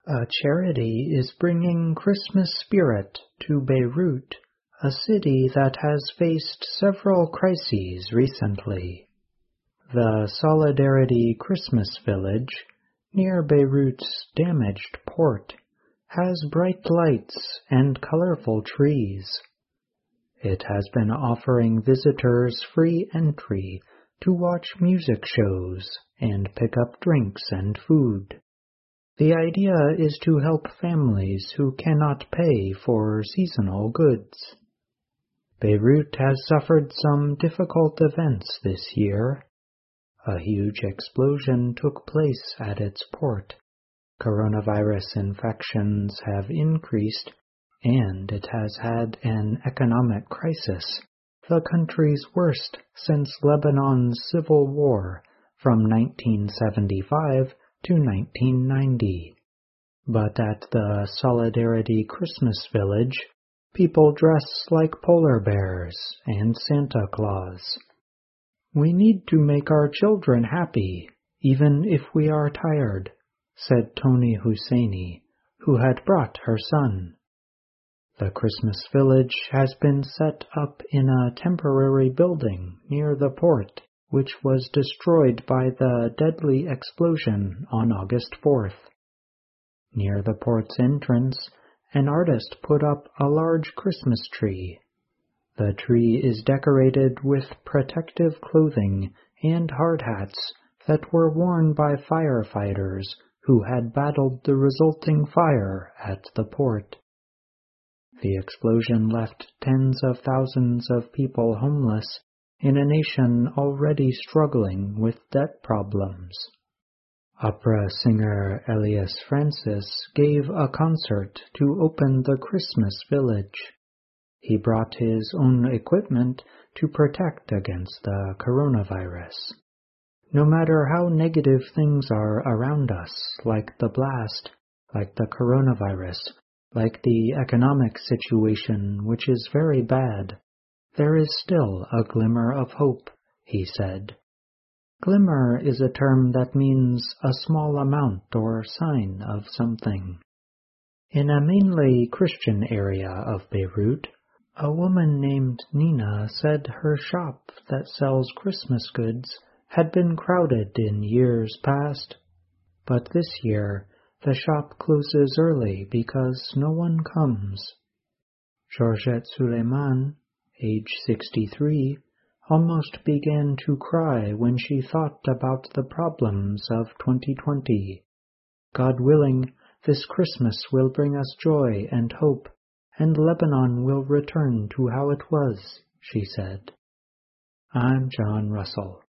A charity is bringing Christmas spirit to Beirut, a city that has faced several crises recently. The Solidarity Christmas Village, near Beirut's damaged port, has bright lights and colorful trees. It has been offering visitors free entry to watch music shows and pick up drinks and food. The idea is to help families who cannot pay for seasonal goods. Beirut has suffered some difficult events this year. A huge explosion took place at its port. Coronavirus infections have increased, and it has had an economic crisis, the country's worst since Lebanon's civil war from 1975 to 1990. But at the Solidarity Christmas Village, people dress like polar bears and Santa Claus. "We need to make our children happy, even if we are tired," said Tony Husseini, who had brought her son. The Christmas village has been set up in a temporary building near the port, which was destroyed by the deadly explosion on August 4th. Near the port's entrance, an artist put up a large Christmas tree. The tree is decorated with protective clothing and hard hats that were worn by firefighters who had battled the resulting fire at the port. The explosion left tens of thousands of people homeless in a nation already struggling with debt problems. Opera singer Elias Francis gave a concert to open the Christmas village. He brought his own equipment to protect against the coronavirus. No matter how negative things are around us, like the blast, like the coronavirus, like the economic situation, which is very bad, there is still a glimmer of hope, he said. Glimmer is a term that means a small amount or sign of something. In a mainly Christian area of Beirut, a woman named Nina said her shop that sells Christmas goods had been crowded in years past, but this year the shop closes early because no one comes. Georgette Suleiman, age 63, almost began to cry when she thought about the problems of 2020. God willing, this Christmas will bring us joy and hope, and Lebanon will return to how it was, she said. I'm John Russell.